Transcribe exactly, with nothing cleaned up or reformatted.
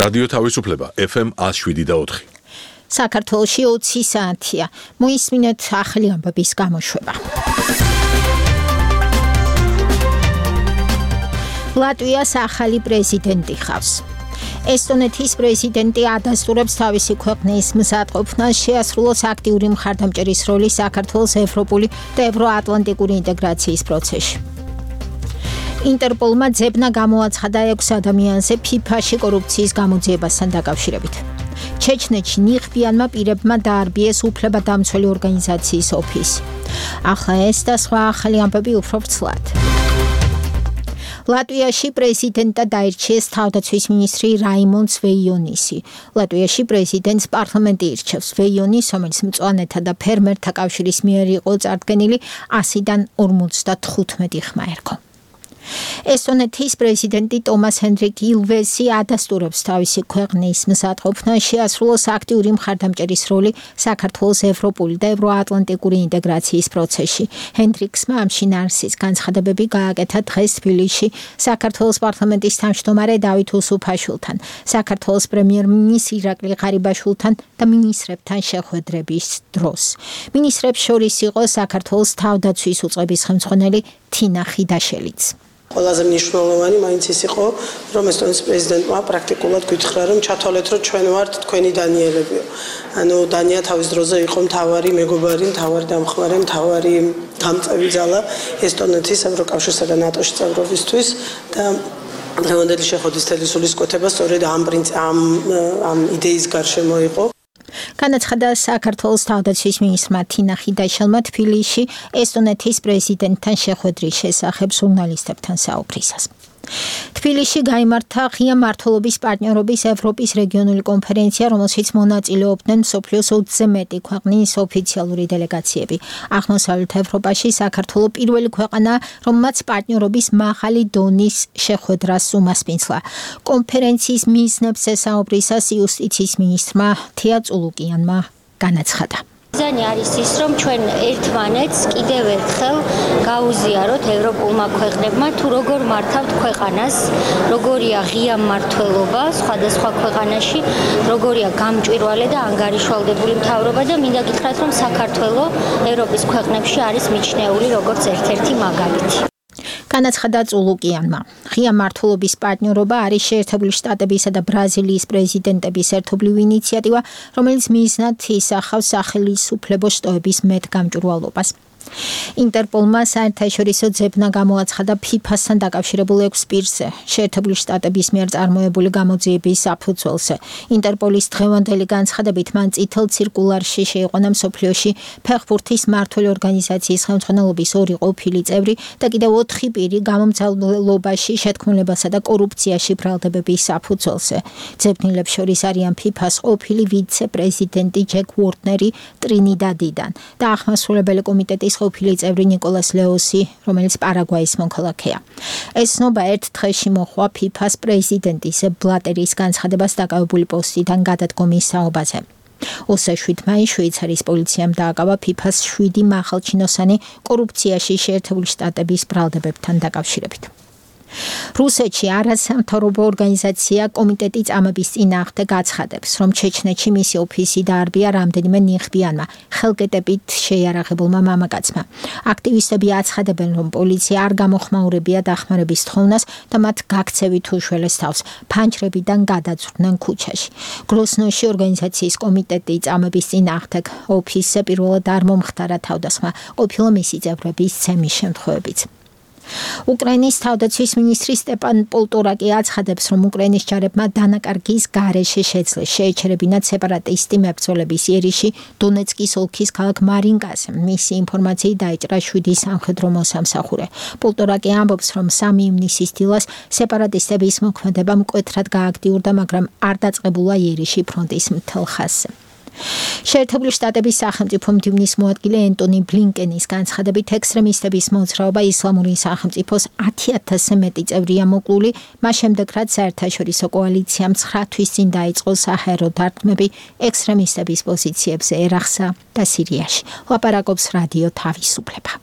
რადიო თავისუფლება ეფ ემ one oh seven და four. საქართველოში ოცი საათია. მოისმინეთ ახალი ამბების გამოშვება. ლატვიას ახალი პრეზიდენტი ხავს. ესტონეთის პრეზიდენტი ადასტურებს თავისი ქვეყნის მსატყოფნას შეასრულოს აქტიური მხარდამჭერის როლი საქართველოს ევროპული და ევროატლანტიკური ინტეგრაციის პროცესში. ინტერპოლმა ძებნა გამოაცხადა ექვს ადამიანზე ფიფაში კორუფციის გამოძიებასთან დაკავშირებით. ჩეჩნეთში ნიღბიანმა პირებმა დაარბიეს უფლებადამცველი ორგანიზაციის ოფისი. ახლა ეს და სხვა ახალი ამბები უფრო ვრცლად. ლატვიაში პრეზიდენტად დაირჩიეს თავდაცვის მინისტრი რაიმონდ ვეიონისი. ლატვიაში პრეზიდენტს პარლამენტი ირჩევს. ვეიონის, რომელიც მწვანეთა და ფერმერთა კავშირის მიერ იყო წარდგენილი, ასიდან ორმოცდათხუთმეტი ხმა ერგო. ესტონეთის პრეზიდენტი ტომას ჰენდრიკ ილვესი ადასტურებს თავისი ქვეყნის მსატყოფნას შეასრულოს აქტიური მხარდამჭერის როლი საქართველოს ევროპული და ევროატლანტიკური ინტეგრაციის პროცესში. ჰენდრიქსმა ამ შინაარსის განცხადებები გააკეთა დღეს თბილისში საქართველოს პარლამენტის თავმჯდომარე დავით უსუფაშვილთან, საქართველოს პრემიერ-მინისტრ ირაკლი ღარიბაშვილთან და მინისტრებთან შეხვედრების დროს. მინისტრებს შორის იყო საქართველოს თავდაცვის უწყების ხელმძღვანელი თინა ხიდაშელიც. ყველაზე მნიშვნელოვანი მაინც ის იყო, რომ ესტონეთის პრეზიდენტმა პრაქტიკულად გითხრა, რომ ჩათვალეთ, რომ ჩვენ ვართ თქვენი დანიელებიო. ანუ დანია თავის დროზე იყო მთავარი მეგობარი, მთავარი დამხმარე, მთავარი გამწევი ძალა ესტონეთის ევროკავშირსა და ნატოში წევრობისთვის და დღევანდელი შეხვედრის თელისულის კვეთება სწორედ ამ ამ ამ იდეის გარშემო იყო. განაცხადა საქართველოს თავდაცვის მინისტრმა თინა ხიდაშელმა თბილისში ესტონეთის პრეზიდენტთან შეხვედრის შესახებ ჟურნალისტებთან საუბრისას. თბილისში გაიმართა ღია მმართველობის პარტნიორობის ევროპის რეგიონული კონფერენცია, რომელშიც მონაწილეობდნენ მსოფლიოს ოცზე მეტი ქვეყნის ოფიციალური დელეგაციები. აღმოსავლეთ ევროპაში საქართველო პირველი ქვეყანაა, რომელმაც პარტნიორობის მაღალი დონის შეხვედრას უმასპინძლა. კონფერენციის მიზნებს ესაუბრისას იუსტიციის მინისტრმა თია წულუკიანმა განაცხადა. მიზანი არის ის, რომ ჩვენ ერთმანეთს კიდევ ერთხელ გაუზიაროთ ევროპულმა ქვეყნებმა თუ როგორ მართავთ ქვეყანას, როგორია ღია მმართველობა სხვადასხვა ქვეყანაში, როგორია გამჭვირვალე და ანგარიშვალდებული მთავრობა და მინდა გითხრათ, რომ საქართველო ევროპის ქვეყნებში არის მიჩნეული როგორც ერთ-ერთი მაგალითი. განაცხადა წულუკიანმა. ღია მმართველობის პარტნიორობა არის შეერთებული შტატებისა და ბრაზილიის პრეზიდენტების ერთობლივი ინიციატივა, რომელიც მიზნად ისახავს სახელმწიფო შტოების მეტგამჭვირვალობას. ინტერპოლმა საერთაშორისო ძებნა გამოაცხადა ფიფასთან დაკავშირებულ ექვს პირზე, შეერთებული შტატების მიერ წარმოებული გამოძიების საფუძველზე. ინტერპოლის დღევანდელი განცხადებით მან წითელ ცირკულარში შეიყვანა მსოფლიოში ფეხბურთის მმართველი ორგანიზაციის ხელმძღვანელობის ორი ყოფილი წევრი და კიდევ ოთხი პირი გამომცემლობაში შეთქმულებასა და კორუფციაში ბრალდებების საფუძველზე. ძებნილებს შორის არიან ფიფას ყოფილი ვიცე-პრეზიდენტი ჯეკ უორნერი ტრინიდადიდან და აღმასრულებელი კომიტეტის ყოფილი წევრი ნიკოლას ლეოსი, რომელიც პარაგვაის მოქალაქეა. ეს ცნობა ერთ დღეში მოჰყვა ფიფას პრეზიდენტის ბლატერის განცხადებას დაკავებული პოსტიდან გადადგომის საუბაზე. ოცდაშვიდ მაისს შვეიცარიის პოლიციამ დააკავა ფიფას შვიდი მაღალჩინოსანი კორუფციაში შეერთებული შტატების ბრალდებებთან დაკავშირებით. რუსეთში არასამთავრობო ორგანიზაცია კომიტეტი წამების წინააღმდეგ გაცხადებს, რომ ჩეჩნეთში მისი ოფისი დაარბია რამდენიმე ნიღბიანმა, ხელგეტებით შეიარაღებულმა მამაკაცმა. აქტივისტები აცხადებენ, რომ პოლიცია არ გამოხმაურებია დახმარების თხოვნას და მათ გაქცევით უშველეს თავს, ფანჯრებიდან გადაწვრთნენ ქუჩაში. გროსნოში ორგანიზაციის კომიტეტი წამების წინააღმდეგ ოფისზე პირველად არ მომხდარა თავდასხმა, ყოფილა მისი წევრების ცემის შემთხვევებიც. უკრაინის თავდაცვის მინისტრი სტეპან პოლტორაკი აცხადებს, რომ უკრაინის ჯარებმა დანაკარგის გარეშე შეძლეს შეეჩერებინათ სეპარატისტი მებრძოლების იერიში დონეცკის ოლქის ქალაქ მარინკაზე. მისი ინფორმაციით დაიჭრა შვიდი სამხედრო მოსამსახურე. პოლტორაკი ამბობს, რომ სამი ივნისის დილას სეპარატისტების მოქმედება მკვეთრად გააქტიურდა, მაგრამ არ დაწყებულა იერიში ფრონტის მთელ ხაზზე. შეერთებული შტატების სახელმწიფო მდივნის მოადგილე ენტონი ბლინკენის განცხადებით ექსტრემისტების მოძრაობა ისლამური სახელმწიფოს ათი ათასზე მეტი წევრია მოკლული, მას შემდეგ რაც საერთაშორისო კოალიციამ ცხრა თვის წინ დაიწყო საჰაერო დარტყმები ექსტრემისტების პოზიციებზე ერაყსა და სირიაში. ლაპარაკობს რადიო თავისუფლება.